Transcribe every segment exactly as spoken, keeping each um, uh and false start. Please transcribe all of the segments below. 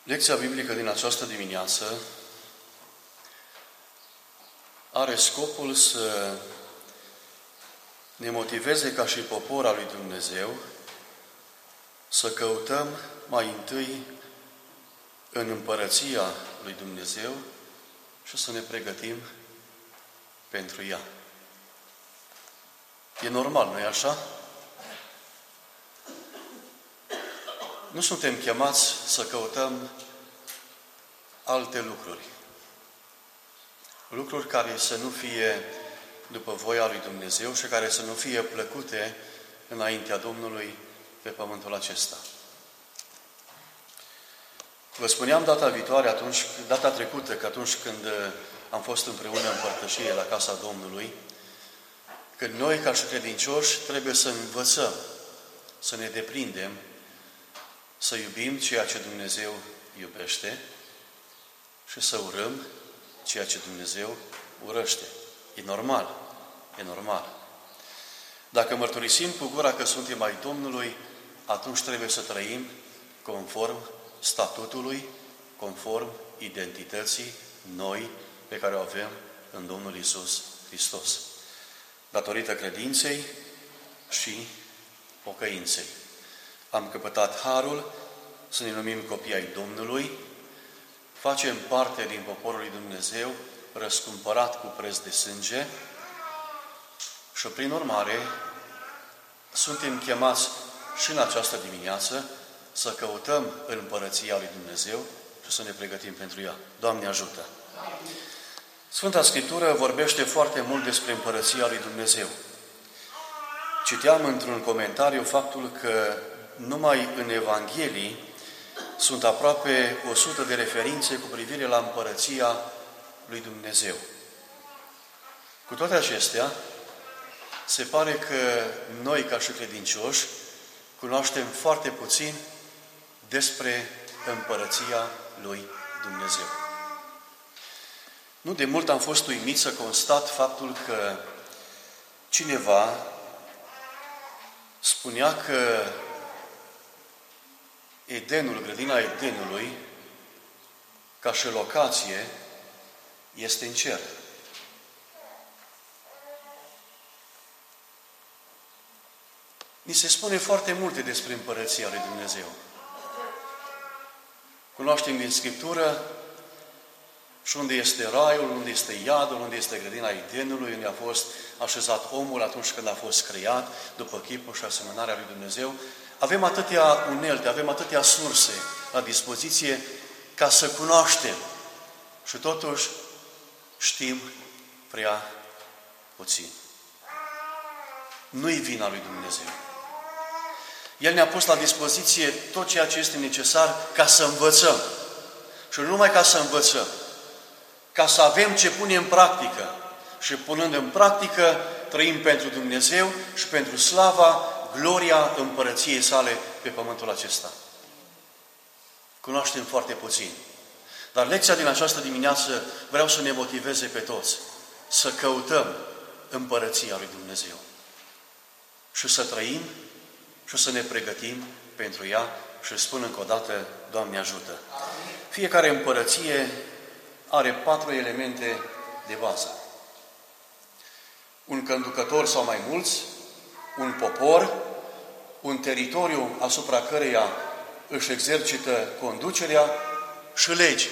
Lecția biblică din această dimineață are scopul să ne motiveze ca și popor al lui Dumnezeu să căutăm mai întâi în împărăția lui Dumnezeu și să ne pregătim pentru ea. E normal, nu-i așa? Nu suntem chemați să căutăm alte lucruri. Lucruri care să nu fie după voia lui Dumnezeu și care să nu fie plăcute înaintea Domnului pe pământul acesta. Vă spuneam data viitoare, atunci, data trecută, că atunci când am fost împreună în părtășie la casa Domnului, că noi, ca și credincioși, trebuie să învățăm, să ne deprindem, să iubim ceea ce Dumnezeu iubește și să urâm ceea ce Dumnezeu urăște. E normal. E normal. Dacă mărturisim cu gura că suntem ai Domnului, atunci trebuie să trăim conform statutului, conform identității noi pe care o avem în Domnul Iisus Hristos. Datorită credinței și pocăinței. Am căpătat harul să ne numim copii ai Domnului, facem parte din poporul lui Dumnezeu, răscumpărat cu preț de sânge și, prin urmare, suntem chemați și în această dimineață să căutăm în împărăția lui Dumnezeu și să ne pregătim pentru ea. Doamne ajută! Sfânta Scriptură vorbește foarte mult despre împărăția lui Dumnezeu. Citeam într-un comentariu faptul că numai în Evanghelii sunt aproape o sută de referințe cu privire la împărăția lui Dumnezeu. Cu toate acestea, se pare că noi, ca și credincioși, cunoaștem foarte puțin despre împărăția lui Dumnezeu. Nu de mult am fost uimit să constat faptul că cineva spunea că Edenul, grădina Edenului, ca și locație, este în cer. Ni se spune foarte multe despre împărăția lui Dumnezeu. Cunoaștem din Scriptură și unde este raiul, unde este iadul, unde este grădina Edenului, unde a fost așezat omul atunci când a fost creat, după chipul și asemănarea lui Dumnezeu. Avem atâtea unelte, avem atâtea surse la dispoziție ca să cunoaștem. Și totuși știm prea puțin. Nu-i vina lui Dumnezeu. El ne-a pus la dispoziție tot ceea ce este necesar ca să învățăm. Și nu numai ca să învățăm, ca să avem ce pune în practică. Și punând în practică, trăim pentru Dumnezeu și pentru slava, gloria împărăției sale pe pământul acesta. Cunoaștem foarte puțin. Dar lecția din această dimineață vreau să ne motiveze pe toți să căutăm împărăția lui Dumnezeu. Și să trăim și să ne pregătim pentru ea și spun încă o dată, Doamne ajută! Fiecare împărăție are patru elemente de bază. Un conducător sau mai mulți, un popor, un teritoriu asupra căreia își exercită conducerea și legi.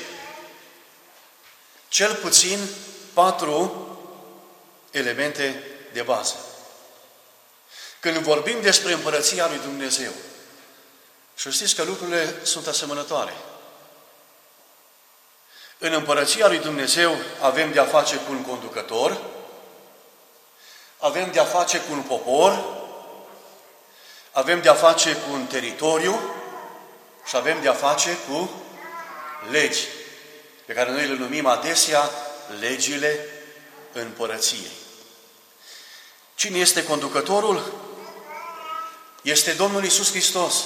Cel puțin patru elemente de bază. Când vorbim despre împărăția lui Dumnezeu, și știți că lucrurile sunt asemănătoare. În împărăția lui Dumnezeu avem de-a face cu un conducător, avem de-a face cu un popor, avem de-a face cu un teritoriu și avem de-a face cu legi, pe care noi le numim adesea legile împărăției. Cine este conducătorul? Este Domnul Iisus Hristos.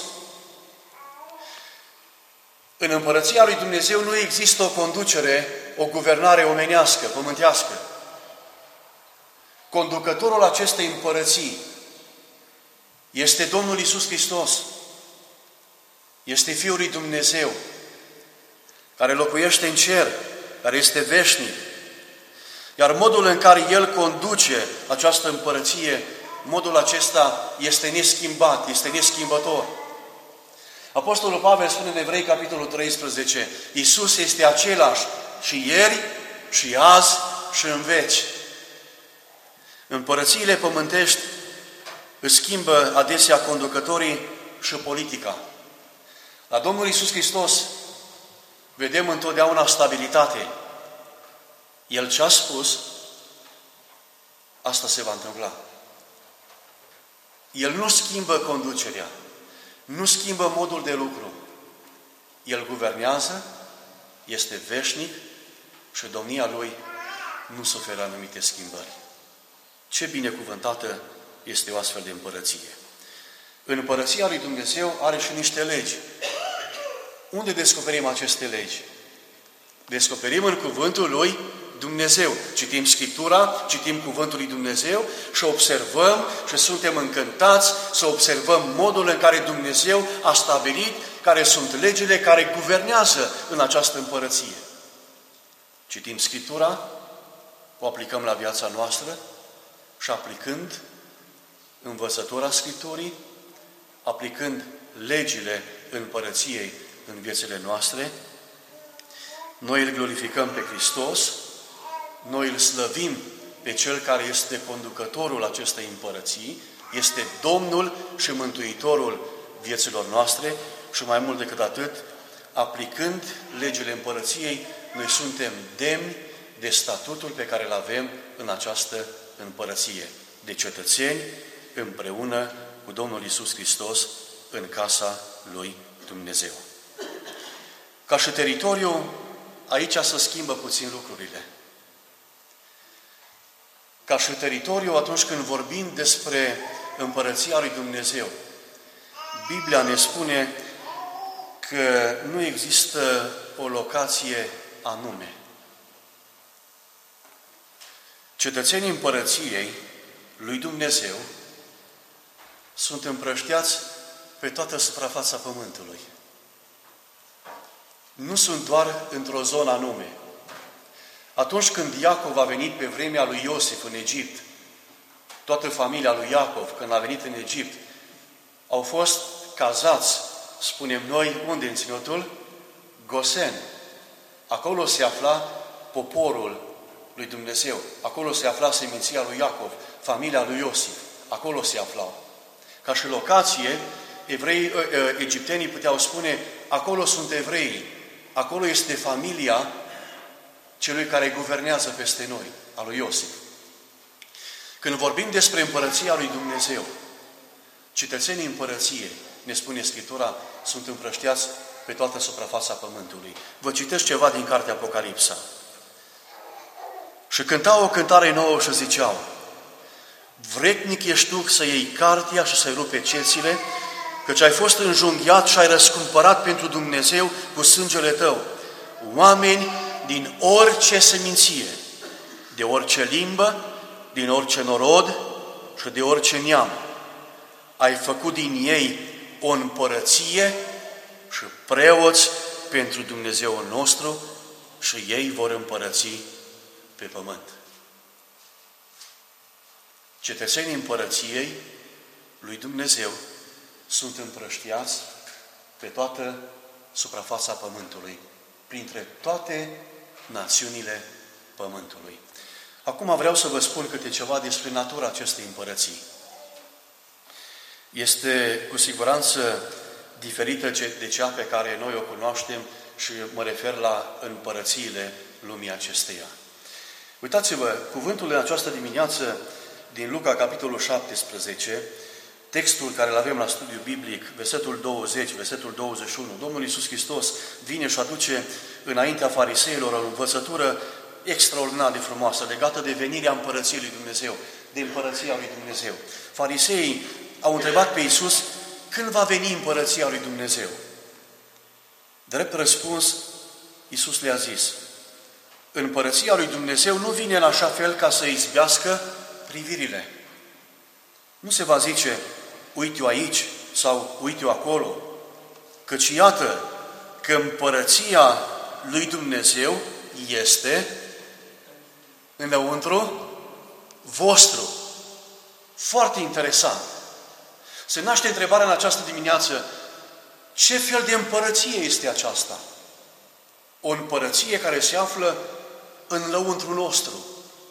În împărăția lui Dumnezeu nu există o conducere, o guvernare omenească, pământească. Conducătorul acestei împărății este Domnul Iisus Hristos. Este Fiul lui Dumnezeu. care locuiește în cer, care este veșnic. Iar modul în care El conduce această împărăție, modul acesta este neschimbat, este neschimbător. Apostolul Pavel spune în Evrei, capitolul treisprezece, Iisus este același și ieri, și azi, și în veci. Împărățiile pământești își schimbă adesea conducătorii și politica. La Domnul Iisus Hristos vedem întotdeauna stabilitate. El ce a spus, asta se va întâmpla. El nu schimbă conducerea, nu schimbă modul de lucru. El guvernează, este veșnic și domnia Lui nu suferă anumite schimbări. Ce binecuvântată este o astfel de împărăție. În împărăția lui Dumnezeu are și niște legi. Unde descoperim aceste legi? Descoperim în Cuvântul lui Dumnezeu. Citim Scriptura, citim Cuvântul lui Dumnezeu și observăm și suntem încântați să observăm modul în care Dumnezeu a stabilit care sunt legile care guvernează în această împărăție. Citim Scriptura, o aplicăm la viața noastră și aplicând învățătura Scripturii, aplicând legile împărăției în viețile noastre, noi îl glorificăm pe Hristos, noi îl slăvim pe Cel care este conducătorul acestei împărății, este Domnul și Mântuitorul vieților noastre și mai mult decât atât, aplicând legile împărăției, noi suntem demni de statutul pe care îl avem în această împărăție, de cetățeni împreună cu Domnul Iisus Hristos în casa lui Dumnezeu. Ca și teritoriu, aici se schimbă puțin lucrurile. Ca și teritoriu, atunci când vorbim despre împărăția lui Dumnezeu, Biblia ne spune că nu există o locație anume. Cetățenii împărăției lui Dumnezeu sunt împrăștiați pe toată suprafața pământului. Nu sunt doar într-o zonă anume. Atunci când Iacov a venit pe vremea lui Iosif în Egipt, toată familia lui Iacov, când a venit în Egipt, au fost cazați, spunem noi, unde în ținutul? Gosen. Acolo se afla poporul lui Dumnezeu. Acolo se afla seminția lui Iacov, familia lui Iosif. Acolo se aflau. Ca și locație, evrei, egiptenii puteau spune, acolo sunt evreii, acolo este familia celui care guvernează peste noi, a lui Iosif. Când vorbim despre împărăția lui Dumnezeu, cetățenii împărăției, ne spune Scriptura, sunt împrăștiați pe toată suprafața pământului. Vă citesc ceva din cartea Apocalipsa. Și cântau o cântare nouă și ziceau, vretnic ești tu să iei cartea și să-i rupe cețile, căci ai fost înjunghiat și ai răscumpărat pentru Dumnezeu cu sângele tău oameni din orice seminție, de orice limbă, din orice norod și de orice neam. Ai făcut din ei o împărăție și preoți pentru Dumnezeul nostru și ei vor împărăți pe pământ. Cetățenii împărăției lui Dumnezeu sunt împrăștiați pe toată suprafața pământului, printre toate națiunile pământului. Acum vreau să vă spun câte ceva despre natura acestei împărății. Este cu siguranță diferită de cea pe care noi o cunoaștem și mă refer la împărățiile lumii acesteia. Uitați-vă, cuvântul în această dimineață din Luca, capitolul șaptesprezece, textul care îl avem la studiu biblic, versetul douăzeci, versetul douăzeci și unu, Domnul Iisus Hristos vine și aduce înaintea fariseilor o învățătură extraordinar de frumoasă, legată de venirea împărăției lui Dumnezeu, de împărăția lui Dumnezeu. Fariseii au întrebat pe Iisus, când va veni împărăția lui Dumnezeu? Drept răspuns, Iisus le-a zis, împărăția lui Dumnezeu nu vine în așa fel ca să izbească privirile. Nu se va zice, uite-o aici sau uite-o acolo, căci iată că împărăția lui Dumnezeu este înăuntru vostru. Foarte interesant. Se naște întrebarea în această dimineață, ce fel de împărăție este aceasta? O împărăție care se află în lăuntru nostru.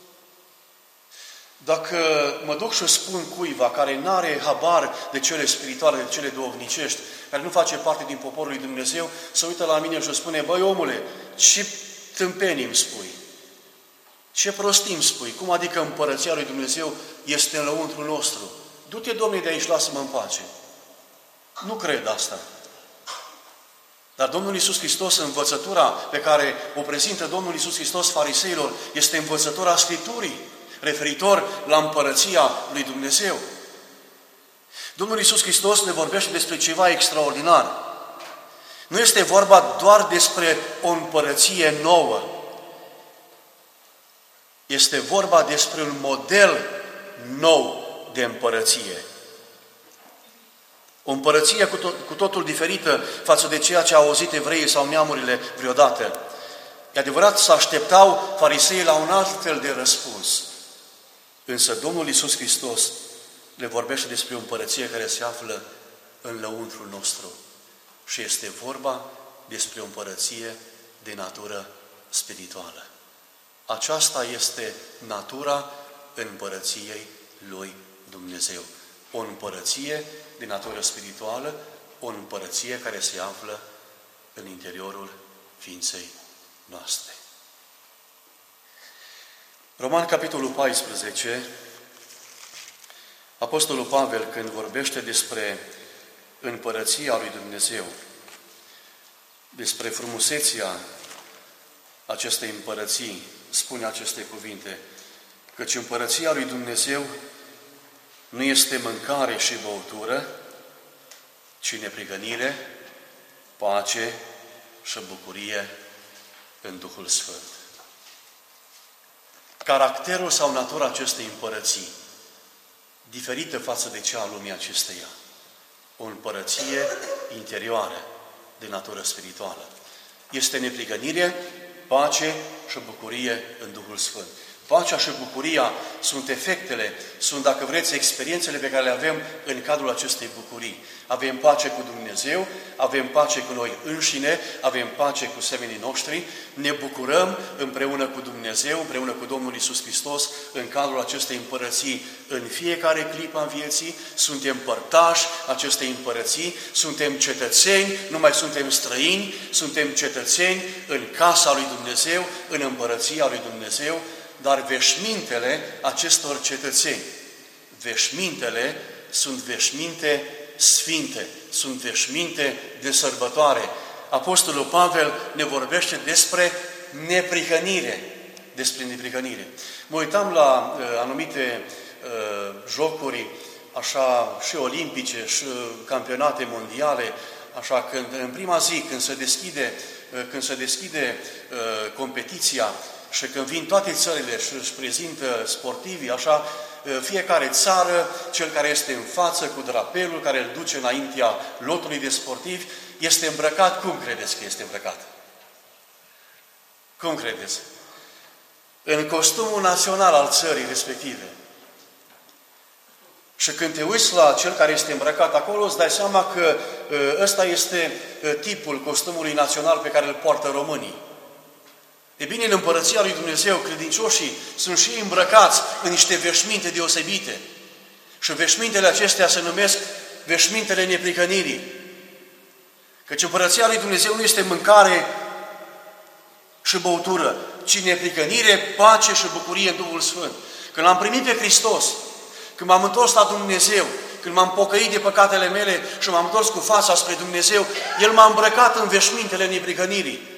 Dacă mă duc și spun cuiva care nu are habar de cele spirituale, de cele duhovnicești, care nu face parte din poporul lui Dumnezeu, să uită la mine și spune, băi omule, ce tâmpenii îmi spui? Ce prostii îmi spui? Cum adică împărăția lui Dumnezeu este în lăuntru nostru? Du-te, Domnule, de aici, lasă-mă în pace. Nu cred asta. Dar Domnul Iisus Hristos, învățătura pe care o prezintă Domnul Iisus Hristos fariseilor, este învățătura Scripturii, referitor la împărăția lui Dumnezeu. Domnul Iisus Hristos ne vorbește despre ceva extraordinar. Nu este vorba doar despre o împărăție nouă. Este vorba despre un model nou de împărăție. O împărăție cu, tot, cu totul diferită față de ceea ce au auzit evreii sau neamurile vreodată. E adevărat, să așteptau fariseii la un alt fel de răspuns. Însă Domnul Iisus Hristos le vorbește despre o împărăție care se află în lăuntrul nostru. Și este vorba despre o împărăție de natură spirituală. Aceasta este natura împărăției lui Dumnezeu. O împărăție de natură spirituală, o împărăție care se află în interiorul ființei noastre. Roman, capitolul paisprezece, Apostolul Pavel, când vorbește despre împărăția lui Dumnezeu, despre frumusețea acestei împărății, spune aceste cuvinte, căci împărăția lui Dumnezeu nu este mâncare și băutură, ci neprihănire, pace și bucurie în Duhul Sfânt. Caracterul sau natura acestei împărății, diferită față de cea a lumii acesteia. O împărăție interioară, de natură spirituală. Este neprihănire, pace și bucurie în Duhul Sfânt. Pacea și bucuria sunt efectele, sunt, dacă vreți, experiențele pe care le avem în cadrul acestei bucurii. Avem pace cu Dumnezeu, avem pace cu noi înșine, avem pace cu semenii noștri, ne bucurăm împreună cu Dumnezeu, împreună cu Domnul Iisus Hristos, în cadrul acestei împărății în fiecare clipă a vieții, suntem părtași acestei împărății, suntem cetățeni, nu mai suntem străini, suntem cetățeni în casa lui Dumnezeu, în împărăția lui Dumnezeu, dar veșmintele acestor cetățeni, veșmintele sunt veșminte sfinte, sunt veșminte de sărbătoare. Apostolul Pavel ne vorbește despre neprihănire, despre neprihănire. Mă uitam la uh, anumite uh, jocuri, așa, și olimpice, și campionate mondiale, așa, când, în prima zi, când se deschide, uh, când se deschide uh, competiția, și când vin toate țările și își prezintă sportivii, așa, fiecare țară, cel care este în față cu drapelul, care îl duce înaintea lotului de sportivi, este îmbrăcat. Cum credeți că este îmbrăcat? Cum credeți? În costumul național al țării respective. Și când te uiți la cel care este îmbrăcat acolo, îți dai seama că ăsta este tipul costumului național pe care îl poartă românii. E bine, în împărăția lui Dumnezeu, credincioșii sunt și ei îmbrăcați în niște veșminte deosebite. Și veșmintele acestea se numesc veșmintele neprihănirii. Căci împărăția lui Dumnezeu nu este mâncare și băutură, ci neprihănire, pace și bucurie în Duhul Sfânt. Când l-am primit pe Hristos, când m-am întors la Dumnezeu, când m-am pocăit de păcatele mele și m-am întors cu fața spre Dumnezeu, El m-a îmbrăcat în veșmintele neprihănirii.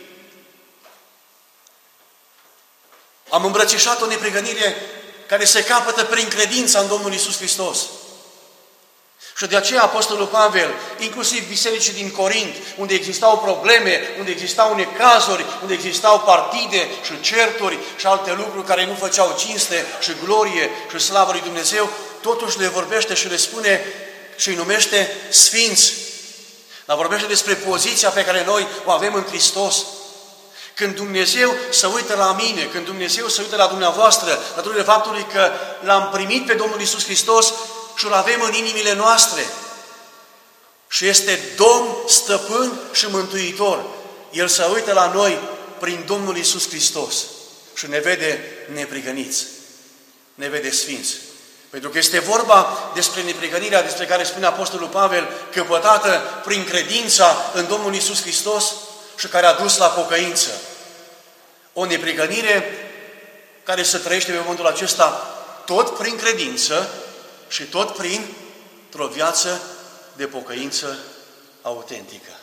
Am îmbrățișat o neprihănire care se capătă prin credința în Domnul Iisus Hristos. Și de aceea Apostolul Pavel, inclusiv bisericii din Corint, unde existau probleme, unde existau necazuri, unde existau partide și certuri și alte lucruri care nu făceau cinste și glorie și slavă lui Dumnezeu, totuși le vorbește și le spune și îi numește sfinți. Dar vorbește despre poziția pe care noi o avem în Hristos. Când Dumnezeu se uită la mine, când Dumnezeu se uită la dumneavoastră, datorită faptului că L-am primit pe Domnul Iisus Hristos și îl avem în inimile noastre. Și este Domn, Stăpân și Mântuitor. El se uită la noi prin Domnul Iisus Hristos și ne vede neprihăniți, ne vede sfinți. Pentru că este vorba despre neprihănirea despre care spune Apostolul Pavel, căpătată prin credința în Domnul Iisus Hristos și care a dus la pocăință. O neprihănire care se trăiește pe momentul acesta tot prin credință și tot printr-o viață de pocăință autentică.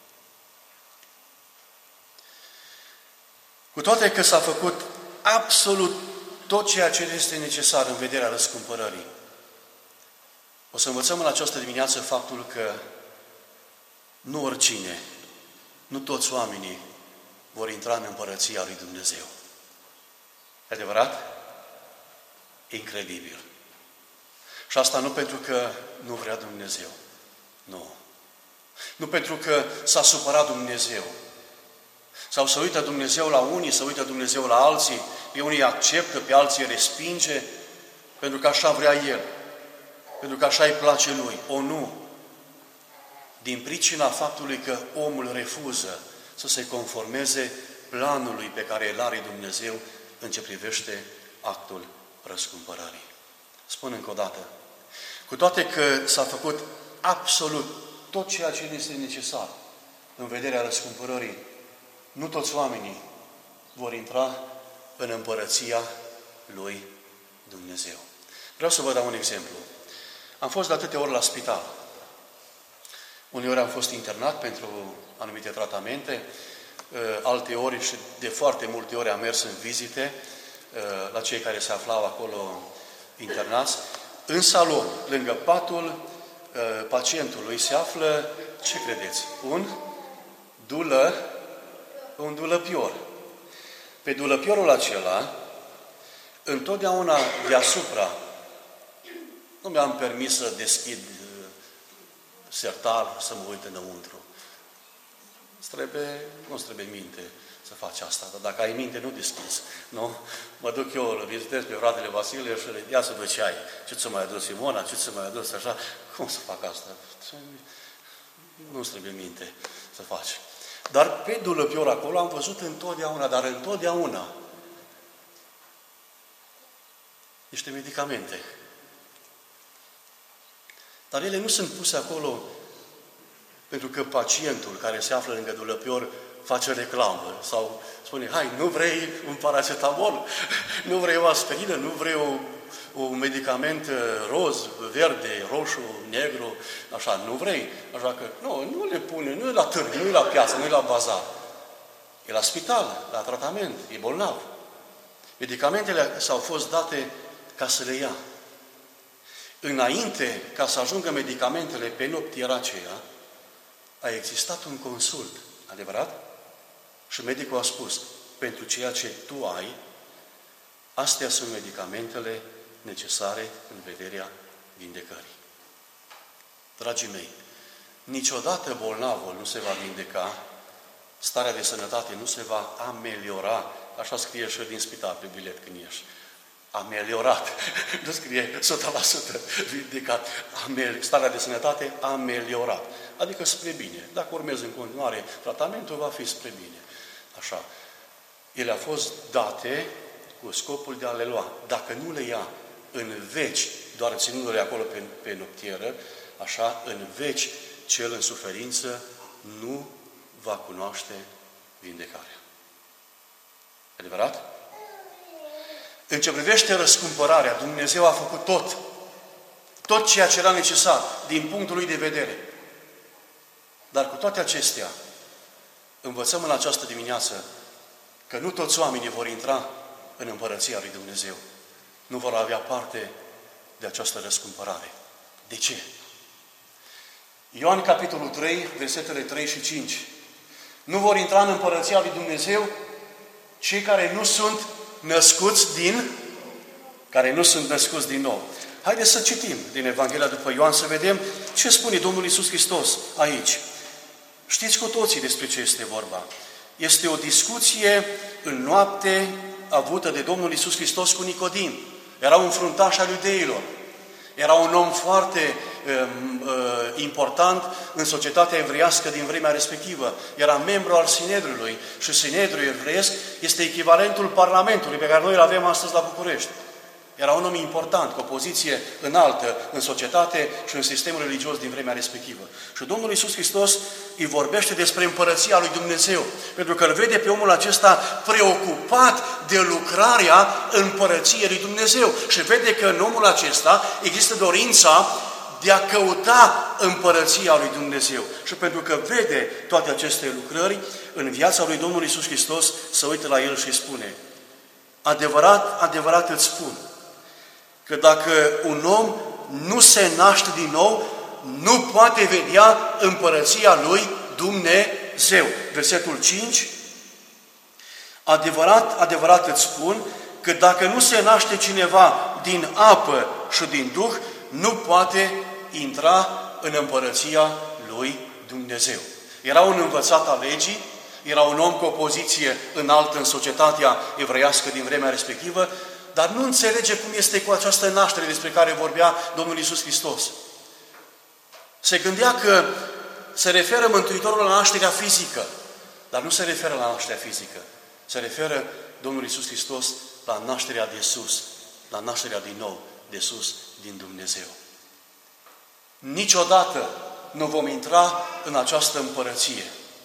Cu toate că s-a făcut absolut tot ceea ce este necesar în vederea răscumpărării, o să învățăm în această dimineață faptul că nu oricine, nu toți oamenii vor intra în împărăția lui Dumnezeu. E adevărat? Incredibil. Și asta nu pentru că nu vrea Dumnezeu. Nu. Nu pentru că s-a supărat Dumnezeu. Sau să uită Dumnezeu la unii, să uită Dumnezeu la alții, pe unii acceptă, pe alții respinge, pentru că așa vrea El. Pentru că așa îi place Lui. O, nu. Din pricina faptului că omul refuză să se conformeze planului pe care îl are Dumnezeu în ce privește actul răscumpărării. Spun încă o dată, cu toate că s-a făcut absolut tot ceea ce este necesar în vederea răscumpărării, nu toți oamenii vor intra în împărăția lui Dumnezeu. Vreau să vă dau un exemplu. Am fost de atâtea ori la spital. Uneori am fost internat pentru anumite tratamente, alte ori și de foarte multe ori am mers în vizite la cei care se aflau acolo internați. În salon, lângă patul pacientului, se află, ce credeți? Un dulă, un dulăpior. Pe dulăpiorul acela, întotdeauna deasupra, nu mi-am permis să deschid sertar, să mă uit înăuntru. Trebuie, nu-ți trebuie minte să faci asta, dar dacă ai minte, nu deschizi. Nu? Mă duc eu, îl vizitez pe fratele Vasile și le ia să văd ce ai. Ce ți-a mai adus Simona, ce ți-a mai adus așa. Cum să fac asta? Nu-ți trebuie minte să faci. Dar pe dulăpior acolo am văzut întotdeauna, dar întotdeauna, niște medicamente. Dar ele nu sunt puse acolo pentru că pacientul care se află lângă dulăpior face reclamă sau spune, hai, nu vrei un paracetamol, nu vrei o aspirină, nu vrei o, un medicament roz, verde, roșu, negru, așa, nu vrei. Așa că, nu, nu le pune, nu e la târg, nu e la piață, nu e la bazar. E la spital, la tratament, e bolnav. Medicamentele s-au fost date ca să le ia. Înainte ca să ajungă medicamentele pe noptiera aceea, a existat un consult, adevărat? Și medicul a spus, pentru ceea ce tu ai, astea sunt medicamentele necesare în vederea vindecării. Dragii mei, niciodată bolnavul nu se va vindeca, starea de sănătate nu se va ameliora, așa scrie și din spital pe bilet când ieși. Ameliorat. Nu scrie o sută la sută vindecat. Starea de sănătate ameliorat. Adică spre bine. Dacă urmezi în continuare tratamentul, va fi spre bine. Așa. Ele au fost date cu scopul de a le lua. Dacă nu le ia în veci, doar ținându-le acolo pe, pe noptieră, așa, în veci, cel în suferință nu va cunoaște vindecarea. Adevărat? În ce privește răscumpărarea, Dumnezeu a făcut tot. Tot ceea ce era necesar, din punctul lui de vedere. Dar cu toate acestea, învățăm în această dimineață că nu toți oamenii vor intra în împărăția lui Dumnezeu. Nu vor avea parte de această răscumpărare. De ce? Ioan, capitolul trei, versetele trei și cinci. Nu vor intra în împărăția lui Dumnezeu cei care nu sunt născuți din, care nu sunt născuți din nou. Haideți să citim din Evanghelia după Ioan, să vedem ce spune Domnul Iisus Hristos aici. Știți cu toții despre ce este vorba. Este o discuție în noapte avută de Domnul Iisus Hristos cu Nicodim. Era un fruntaș al iudeilor. Era un om foarte um, uh, important în societatea evreiască din vremea respectivă. Era membru al Sinedriului și Sinedriul evreiesc este echivalentul Parlamentului pe care noi îl avem astăzi la București. Era un om important, cu o poziție înaltă în societate și în sistemul religios din vremea respectivă. Și Domnul Iisus Hristos îi vorbește despre împărăția lui Dumnezeu, pentru că îl vede pe omul acesta preocupat de lucrarea împărăției lui Dumnezeu. Și vede că în omul acesta există dorința de a căuta împărăția lui Dumnezeu. Și pentru că vede toate aceste lucrări, în viața lui Domnul Iisus Hristos se uită la el și spune: adevărat, adevărat îți spun, că dacă un om nu se naște din nou, nu poate vedea împărăția lui Dumnezeu. Versetul cinci. Adevărat, adevărat îți spun, că dacă nu se naște cineva din apă și din Duh, nu poate intra în împărăția lui Dumnezeu. Era un învățat al legii, era un om cu o poziție înaltă în societatea evreiască din vremea respectivă, dar nu înțelege cum este cu această naștere despre care vorbea Domnul Iisus Hristos. Se gândea că se referă Mântuitorul la nașterea fizică, dar nu se referă la nașterea fizică. Se referă Domnul Iisus Hristos la nașterea de sus, la nașterea din nou de sus din Dumnezeu. Niciodată nu vom intra în această împărăție.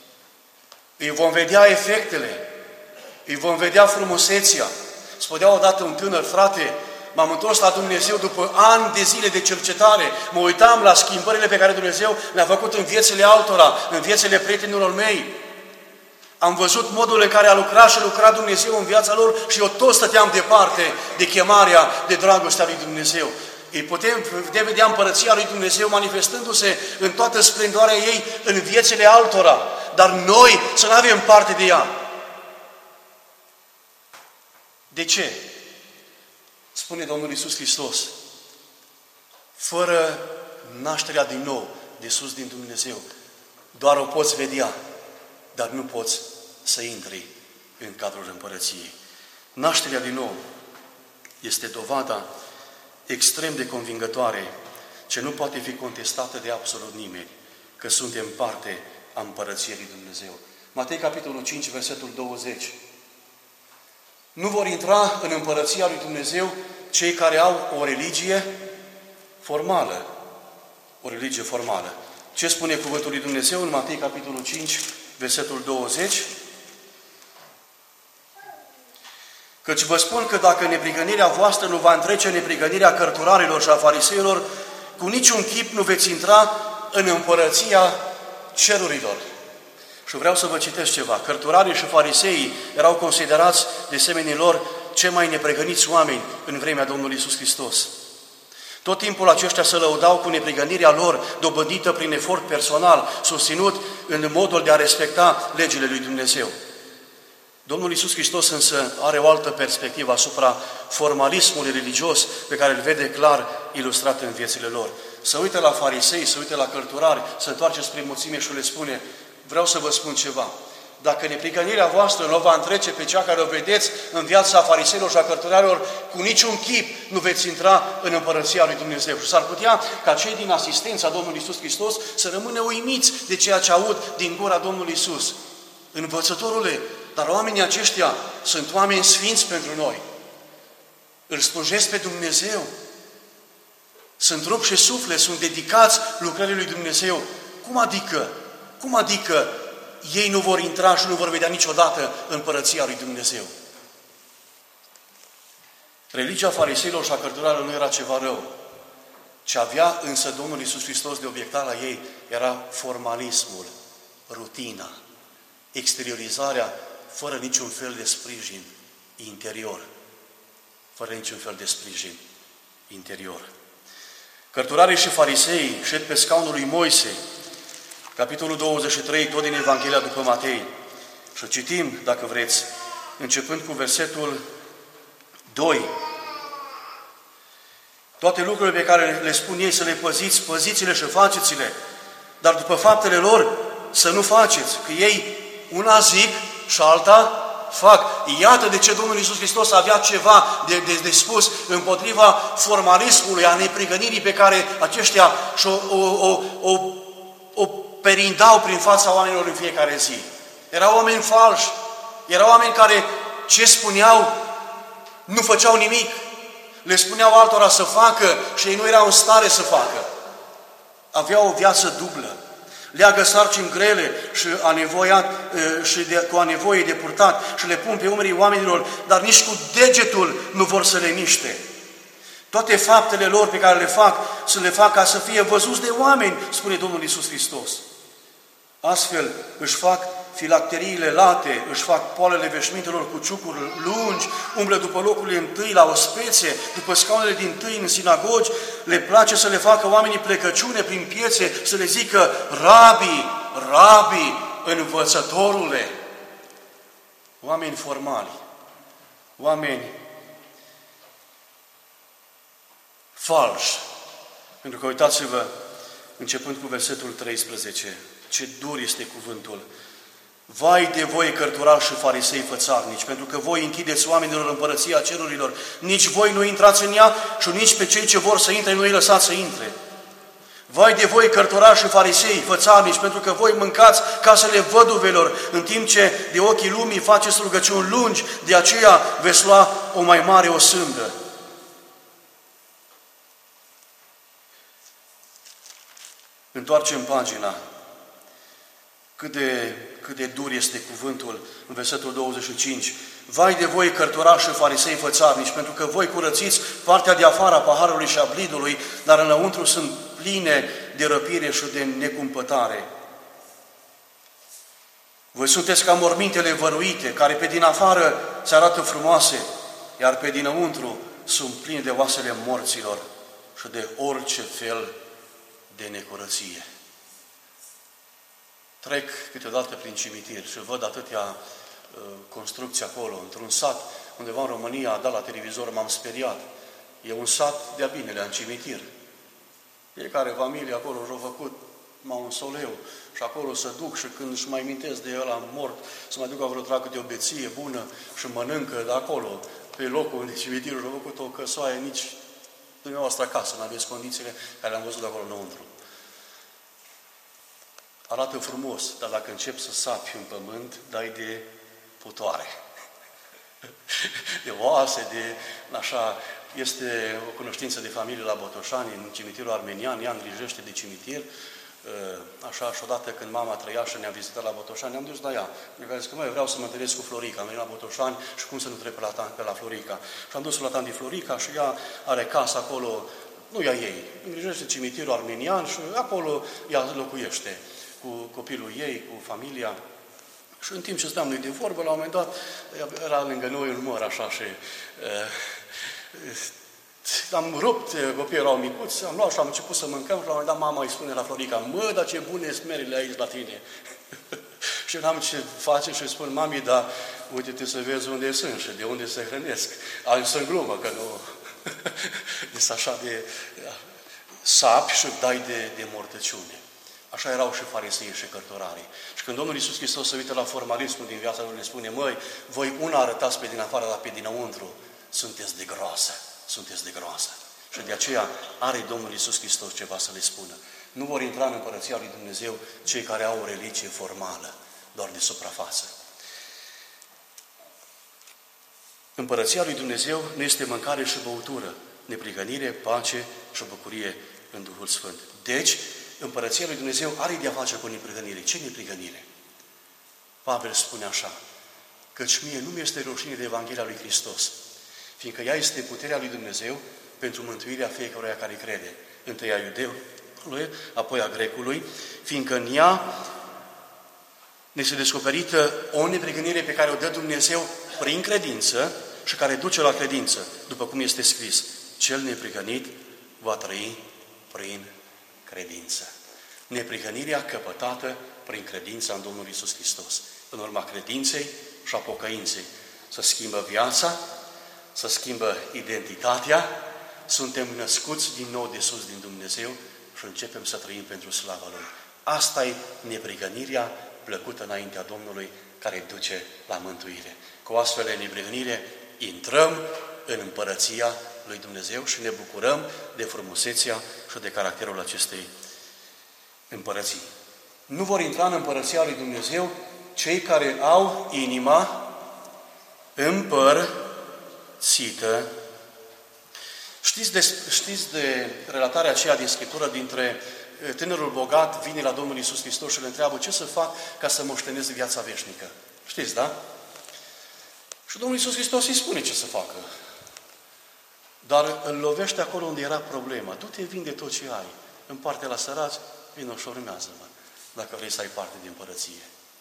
Îi vom vedea efectele, îi vom vedea frumusețea. Spunea odată un tânăr: frate, m-am întors la Dumnezeu după ani de zile de cercetare, mă uitam la schimbările pe care Dumnezeu le-a făcut în viețile altora, în viețile prietenilor mei. Am văzut modul în care a lucrat și lucra Dumnezeu în viața lor și eu tot stăteam departe de chemarea, de dragostea lui Dumnezeu. Ei putem vedea împărăția lui Dumnezeu manifestându-se în toată splendoarea ei în viețile altora, dar noi să nu avem parte de ea. De ce? Spune Domnul Iisus Hristos: fără nașterea din nou de sus din Dumnezeu, doar o poți vedea, dar nu poți să intri în cadrul împărăției. Nașterea din nou este dovada extrem de convingătoare, ce nu poate fi contestată de absolut nimeni, că suntem parte a împărăției lui Dumnezeu. Matei, capitolul cinci, versetul douăzeci. Nu vor intra în împărăția lui Dumnezeu cei care au o religie formală. O religie formală. Ce spune cuvântul lui Dumnezeu în Matei, capitolul cinci, versetul douăzeci? Căci vă spun că dacă neprihănirea voastră nu va întrece neprihănirea cărturarilor și a fariseilor, cu niciun chip nu veți intra în împărăția cerurilor. Și vreau să vă citesc ceva. Cărturarii și fariseii erau considerați de semenii lor cei mai neprihăniți oameni în vremea Domnului Iisus Hristos. Tot timpul aceștia se lăudau cu neprihănirea lor, dobândită prin efort personal, susținut în modul de a respecta legile lui Dumnezeu. Domnul Iisus Hristos însă are o altă perspectivă asupra formalismului religios pe care îl vede clar ilustrat în viețile lor. Se uită la farisei, se uită la cărturari, se întoarce spre mulțime și le spune: vreau să vă spun ceva. Dacă neprihănirea voastră nu va întrece pe cea care o vedeți în viața fariseilor și a cărturarilor, cu niciun chip nu veți intra în împărăția lui Dumnezeu. Și s-ar putea ca cei din asistența Domnului Iisus Hristos să rămână uimiți de ceea ce aud din gura Domnului Iisus. Învățătorule, dar oamenii aceștia sunt oameni sfinți pentru noi. Îl slujesc pe Dumnezeu. Sunt trup și suflet, sunt dedicați lucrării lui Dumnezeu. Cum adică? Cum adică ei nu vor intra și nu vor vedea niciodată împărăția lui Dumnezeu? Religia fariseilor și a cărturarilor nu era ceva rău. Ce avea însă Domnul Iisus Hristos de obiectat la ei era formalismul, rutina, exteriorizarea fără niciun fel de sprijin interior. Fără niciun fel de sprijin interior. Cărturarii și fariseii șed pe scaunul lui Moise, capitolul douăzeci și trei, tot din Evanghelia după Matei. Și citim, dacă vreți, începând cu versetul doi. Toate lucrurile pe care le spun ei să le păziți, păziți-le și faceți-le, dar după faptele lor să nu faceți, că ei una zic și alta fac. Iată de ce Domnul Iisus Hristos avea ceva de, de, de spus împotriva formalismului, a neprihănirii pe care aceștia o, o, o, o, o perindau prin fața oamenilor în fiecare zi. Erau oameni falși, erau oameni care ce spuneau nu făceau nimic, le spuneau altora să facă și ei nu erau în stare să facă. Aveau o viață dublă. Leagă sarcini grele și, a nevoiat, și de, cu a nevoie de purtat și le pun pe umerii oamenilor, dar nici cu degetul nu vor să le miște. Toate faptele lor pe care le fac, să le fac ca să fie văzuți de oameni, spune Domnul Iisus Hristos. Astfel își fac filacteriile late, își fac poalele veșmintelor cu ciucuri lungi, umblă după locurile întâi la ospețe, după scaunele din tâi în sinagogi, le place să le facă oamenii plecăciune prin piețe, să le zică rabi, rabi, învățătorule. Oameni formali, oameni falși. Pentru că uitați-vă, începând cu versetul treisprezece, ce dur este cuvântul. Vai de voi, cărturari și farisei fățarnici, pentru că voi închideți oamenilor împărăția cerurilor, nici voi nu intrați în ea și nici pe cei ce vor să intre nu îi lăsați să intre. Vai de voi, cărturari și farisei fățarnici, pentru că voi mâncați casele văduvelor, în timp ce de ochii lumii faceți rugăciuni lungi, de aceea veți lua o mai mare osândă. Întoarcem pagina. Cât de, cât de dur este cuvântul în versetul douăzeci și cinci. Vai de voi, cărturari și farisei fățarnici, pentru că voi curățiți partea de afară a paharului și a blidului, dar înăuntru sunt pline de răpire și de necumpătare. Voi sunteți ca mormintele văruite, care pe din afară se arată frumoase, iar pe dinăuntru sunt pline de oasele morților și de orice fel de necurăție. Trec câteodată prin cimitir și văd atâtea uh, construcții acolo, într-un sat, undeva în România, a dat la televizor, m-am speriat. E un sat de-a binelea, în cimitir. Fiecare familie acolo și-a făcut mausoleu și acolo să duc și când își mai mintesc de ăla mort, să mai duc acolo, trag câte o beție bună și mănâncă de acolo, pe locul unde cimitirul și-a făcut o căsoaie, nici dumneavoastră acasă, nu aveți condițiile care le-am văzut acolo înăuntru. Arată frumos, dar dacă încep să sapi în pământ, dai de putoare. De oase, de așa. Este o cunoștință de familie la Botoșani, în cimitirul armenian, ea îngrijește de cimitir. Așa, și odată când mama trăia și ne-a vizitat la Botoșani, ne-am dus la ea. Mi-a zis că, măi, vreau să mă întâlnesc cu Florica. Am venit la Botoșani și cum să nu trec pe la, pe la Florica. Și am dus la tanti Florica și ea are casă acolo, nu ea ei, îngrijește cimitirul armenian și acolo ea locuiește cu copilul ei, cu familia. Și în timp ce stăteam noi de vorbă, la un moment dat, era lângă noi un măr așa și uh, am rupt, copiii erau micuți, am luat și am început să mâncăm și la un moment dat mama îi spune la Florica, mă, dar ce bune smerile aici la tine. Și n-am ce face și îi spun, mami, dar uite-te să vezi unde sunt și de unde se hrănesc. Am să în glumă, că nu... Este așa de sapi și dai de, de mortăciune. Așa erau și farisei și cărturarii. Și când Domnul Iisus Hristos se uită la formalismul din viața lui, le spune, măi, voi una arătați pe din afară, dar pe dinăuntru sunteți de groasă. Sunteți de groasă. Și de aceea are Domnul Iisus Hristos ceva să le spună. Nu vor intra în Împărăția lui Dumnezeu cei care au o religie formală, doar de suprafață. Împărăția lui Dumnezeu nu este mâncare și băutură, neprihănire, pace și bucurie în Duhul Sfânt. Deci, Împărăția lui Dumnezeu are de-a face cu neprihănire. Ce neprihănire? Pavel spune așa, căci mie nu mi-este rușine de Evanghelia lui Hristos, fiindcă ea este puterea lui Dumnezeu pentru mântuirea fiecăruia care crede. Întâi a iudeului, apoi a grecului, fiindcă în ea ne este descoperită o neprihănire pe care o dă Dumnezeu prin credință și care duce la credință, după cum este scris. Cel neprihănit va trăi prin credință. Neprihănirea căpătată prin credința în Domnul Iisus Hristos. În urma credinței și a pocăinței să schimbă viața, să schimbă identitatea, suntem născuți din nou de sus din Dumnezeu și începem să trăim pentru slava Lui. Asta e neprihănirea plăcută înaintea Domnului care duce la mântuire. Cu o astfel de neprihănire intrăm în împărăția lui Dumnezeu și ne bucurăm de frumusețea și de caracterul acestei împărății. Nu vor intra în împărăția lui Dumnezeu cei care au inima împărțită. Știți de, știți de relatarea aceea din Scriptură dintre tânărul bogat vine la Domnul Iisus Hristos și îl întreabă ce să fac ca să moștenesc viața veșnică. Știți, da? Și Domnul Iisus Hristos îi spune ce să facă. Dar îl lovește acolo unde era problema. Du-te, vinde tot ce ai. Împarte la săraci, vină și urmează-mă, dacă vrei să ai parte din împărăție.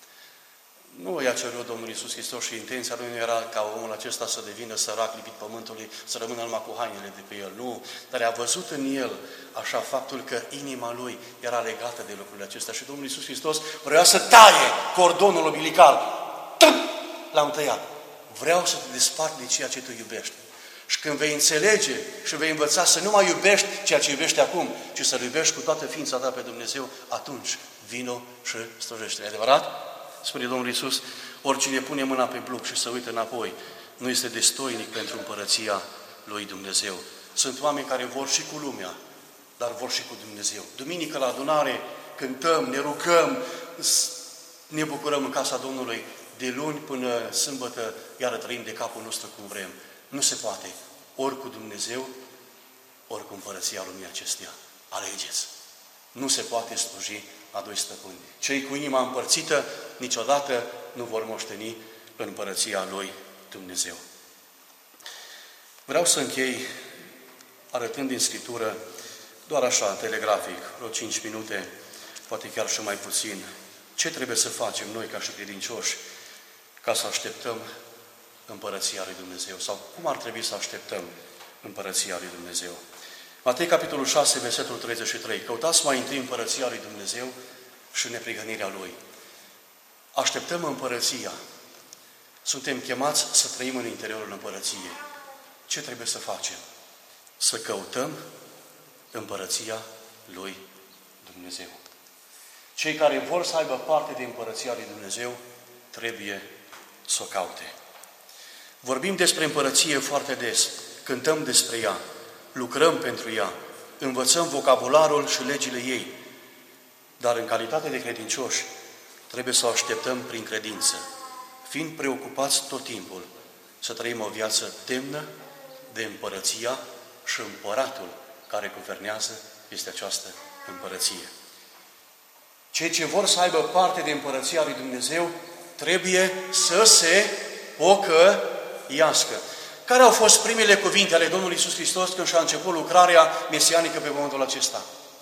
Nu i-a cerut Domnul Iisus Hristos și intenția lui nu era ca omul acesta să devină sărac, lipit pământului, să rămână numai cu hainele de pe el. Nu, dar a văzut în el așa faptul că inima lui era legată de lucrurile acestea. Și Domnul Iisus Hristos vrea să taie cordonul umbilical. L-am tăiat. Vreau să te desparți de ceea ce tu iubești. Și când vei înțelege și vei învăța să nu mai iubești ceea ce iubești acum, ci să-L iubești cu toată ființa ta pe Dumnezeu, atunci vino și slujește. E adevărat? Spune Domnul Iisus, oricine pune mâna pe pluc și să uită înapoi, nu este destoinic pentru împărăția lui Dumnezeu. Sunt oameni care vor și cu lumea, dar vor și cu Dumnezeu. Duminică la adunare cântăm, ne rugăm, ne bucurăm în casa Domnului. De luni până sâmbătă, iară trăim de capul nostru cum vrem. Nu se poate. Ori cu Dumnezeu, ori cu împărăția lumii acesteia. Alegeți. Nu se poate sluji la doi stăpâni. Cei cu inima împărțită niciodată nu vor moșteni în împărăția lui Dumnezeu. Vreau să închei arătând din Scriptură, doar așa, telegrafic, vreo cinci minute, poate chiar și mai puțin, ce trebuie să facem noi ca și credincioși ca să așteptăm împărăția lui Dumnezeu? Sau cum ar trebui să așteptăm împărăția lui Dumnezeu? Matei, capitolul șase, versetul treizeci și trei. Căutați mai întâi împărăția lui Dumnezeu și neprihănirea Lui. Așteptăm împărăția. Suntem chemați să trăim în interiorul împărăției. Ce trebuie să facem? Să căutăm împărăția lui Dumnezeu. Cei care vor să aibă parte de împărăția lui Dumnezeu trebuie să o caute. Vorbim despre împărăție foarte des, cântăm despre ea, lucrăm pentru ea, învățăm vocabularul și legile ei, dar în calitate de credincioși trebuie să o așteptăm prin credință, fiind preocupați tot timpul să trăim o viață demnă de împărăția și împăratul care guvernează este această împărăție. Cei ce vor să aibă parte de împărăția lui Dumnezeu trebuie să se pocăiască. Care au fost primele cuvinte ale Domnului Iisus Hristos când și-a început lucrarea mesianică pe pământul acesta?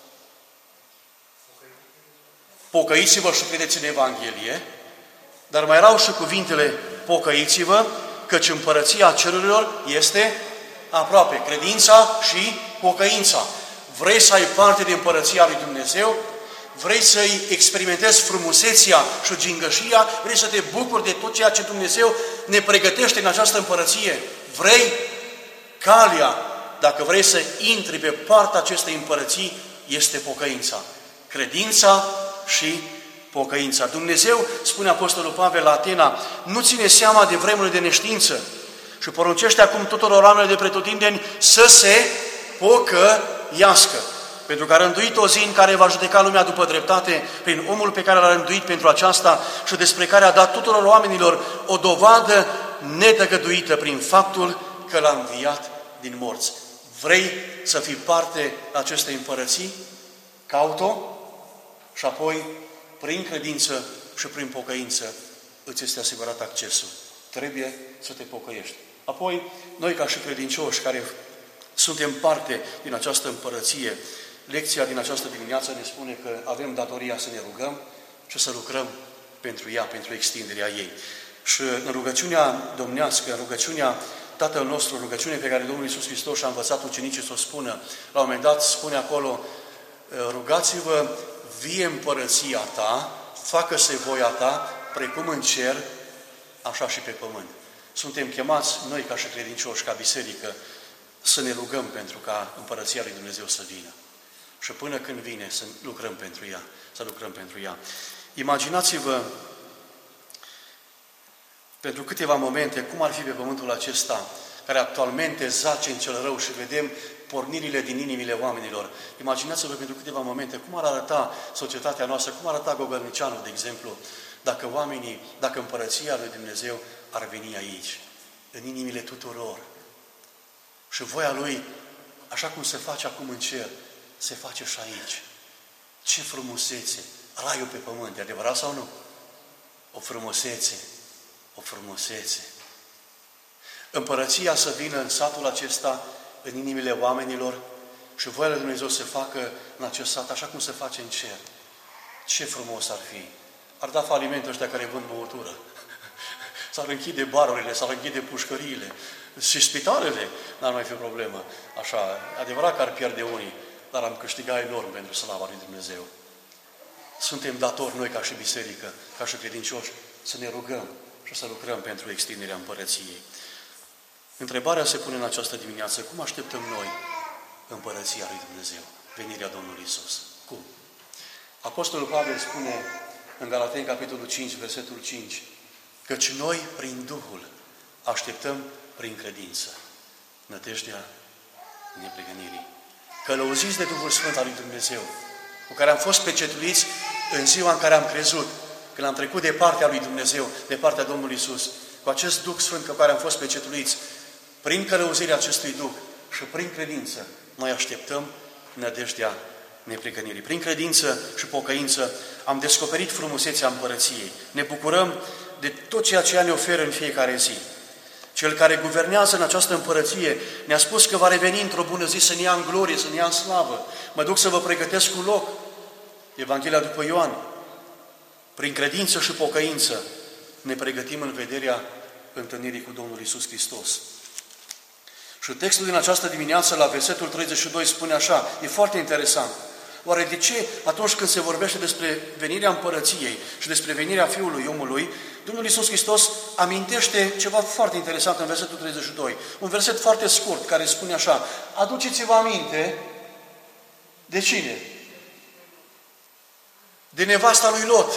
Pocăiți-vă și credeți în Evanghelie, dar mai erau și cuvintele pocăiți-vă, căci împărăția cerurilor este aproape. Credința și pocăința. Vrei să ai parte de împărăția lui Dumnezeu? Vrei să-i experimentezi frumusețea și gingășia? Vrei să te bucuri de tot ceea ce Dumnezeu ne pregătește în această împărăție? Vrei calea, dacă vrei să intri pe partea acestei împărății, este pocăința. Credința și pocăința. Dumnezeu, spune Apostolul Pavel la Atena, nu ține seama de vremurile de neștiință și poruncește acum tuturor oamenilor de pretutindeni să se pocăiască. Pentru că a rânduit o zi în care va judeca lumea după dreptate prin omul pe care l-a rânduit pentru aceasta și despre care a dat tuturor oamenilor o dovadă netăgăduită prin faptul că l-a înviat din morți. Vrei să fii parte acestei împărății? Caut-o și apoi, prin credință și prin pocăință, îți este asigurat accesul. Trebuie să te pocăiești. Apoi, noi ca și credincioși care suntem parte din această împărăție, lecția din această dimineață ne spune că avem datoria să ne rugăm și să lucrăm pentru ea, pentru extinderea ei. Și în rugăciunea domnească, în rugăciunea Tatăl nostru, rugăciune pe care Domnul Iisus Hristos și-a învățat ucenicii să o spună, la un moment dat spune acolo, rugați-vă, vie împărăția ta, facă-se voia ta, precum în cer, așa și pe pământ. Suntem chemați, noi ca și credincioși, ca biserică, să ne rugăm pentru ca împărăția lui Dumnezeu să vină. Și până când vine, să lucrăm pentru ea. Să lucrăm pentru ea. Imaginați-vă pentru câteva momente cum ar fi pe pământul acesta, care actualmente zace în cel rău și vedem pornirile din inimile oamenilor. Imaginați-vă pentru câteva momente cum ar arăta societatea noastră, cum ar arăta Gogărnicianul, de exemplu, dacă oamenii, dacă împărăția lui Dumnezeu ar veni aici, în inimile tuturor. Și voia Lui, așa cum se face acum în cer, se face și aici. Ce frumusețe! Raiul pe pământ, e adevărat sau nu? O frumusețe, o frumusețe. Împărăția să vină în satul acesta, în inimile oamenilor și voia lui Dumnezeu să facă în acest sat așa cum se face în cer. Ce frumos ar fi! Ar da faliment ăștia care vând băutură. S-ar închide barurile, s-ar închide pușcăriile și spitalele, n-ar mai fi problemă. Așa, adevărat că ar pierde unii, dar am câștigat enorm pentru slava lui Dumnezeu. Suntem datori noi ca și biserică, ca și credincioși, să ne rugăm și să lucrăm pentru extinderea împărăției. Întrebarea se pune în această dimineață, cum așteptăm noi împărăția lui Dumnezeu, venirea Domnului Iisus? Cum? Apostolul Pavel spune în Galateni, capitolul cinci, versetul cinci, căci noi, prin Duhul, așteptăm prin credință nădejdea nepregănirii. Călăuziți de Duhul Sfânt al lui Dumnezeu, cu care am fost pecetuiți în ziua în care am crezut, când am trecut de partea lui Dumnezeu, de partea Domnului Iisus, cu acest Duh Sfânt cu care am fost pecetuiți, prin călăuzirea acestui Duh și prin credință, noi așteptăm nădejdea nepregănirii. Prin credință și pocăință am descoperit frumusețea împărăției. Ne bucurăm de tot ceea ce ea ne oferă în fiecare zi. Cel care guvernează în această împărăție ne-a spus că va reveni într-o bună zi să ne ia în glorie, să ne ia în slavă. Mă duc să vă pregătesc un loc. Evanghelia după Ioan. Prin credință și pocăință ne pregătim în vederea întâlnirii cu Domnul Iisus Hristos. Și textul din această dimineață, la versetul treizeci și doi, spune așa, e foarte interesant. Oare de ce, atunci când se vorbește despre venirea împărăției și despre venirea Fiului Omului, Domnul Iisus Hristos amintește ceva foarte interesant în versetul treizeci și doi. Un verset foarte scurt, care spune așa, aduceți-vă aminte de cine? De nevasta lui Lot.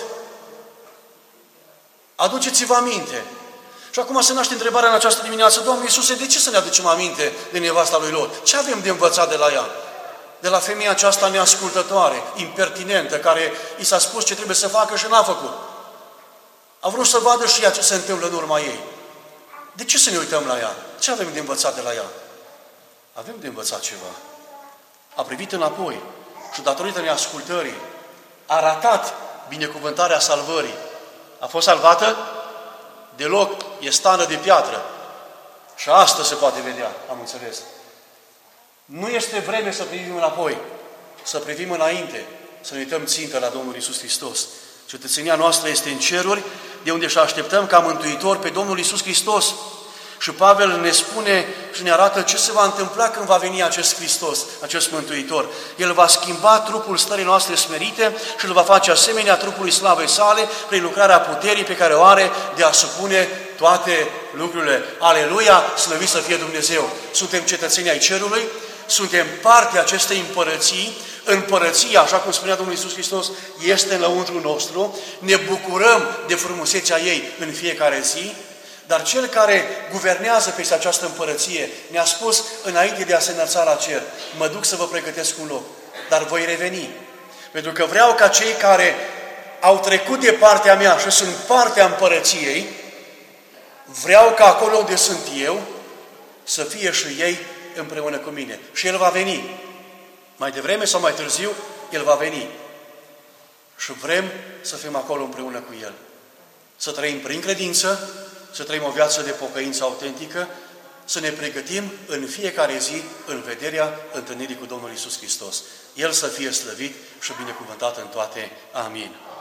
Aduceți-vă aminte. Și acum se naște întrebarea în această dimineață, Doamne Iisuse, de ce să ne aducem aminte de nevasta lui Lot? Ce avem de învățat de la ea? De la femeia aceasta neascultătoare, impertinentă, care i s-a spus ce trebuie să facă și n-a făcut. A vrut să vadă și ea ce se întâmplă în urma ei. De ce să ne uităm la ea? Ce avem de învățat de la ea? Avem de învățat ceva. A privit înapoi și datorită neascultării a ratat binecuvântarea salvării. A fost salvată? Deloc, e stană de piatră. Și asta se poate vedea, am înțeles. Nu este vreme să privim înapoi, să privim înainte, să ne uităm țintă la Domnul Iisus Hristos. Cetățenia noastră este în ceruri, de unde și așteptăm ca mântuitor pe Domnul Iisus Hristos. Și Pavel ne spune și ne arată ce se va întâmpla când va veni acest Hristos, acest Mântuitor. El va schimba trupul stării noastre smerite și îl va face asemenea trupului slavei sale prin lucrarea puterii pe care o are de a supune toate lucrurile. Aleluia! Slăvit să fie Dumnezeu! Suntem cetățenii ai cerului, suntem parte acestei împărății. Împărăția, așa cum spunea Domnul Iisus Hristos, este înăuntru nostru. Ne bucurăm de frumusețea ei în fiecare zi. Dar Cel care guvernează peste această împărăție ne-a spus înainte de a se înălța la cer, mă duc să vă pregătesc un loc, dar voi reveni. Pentru că vreau ca cei care au trecut de partea mea și sunt partea împărăției, vreau ca acolo unde sunt eu, să fie și ei împreună cu mine. Și El va veni. Mai devreme sau mai târziu, El va veni. Și vrem să fim acolo împreună cu El. Să trăim prin credință, să trăim o viață de pocăință autentică, să ne pregătim în fiecare zi în vederea întâlnirii cu Domnul Iisus Hristos. El să fie slăvit și binecuvântat în toate. Amin.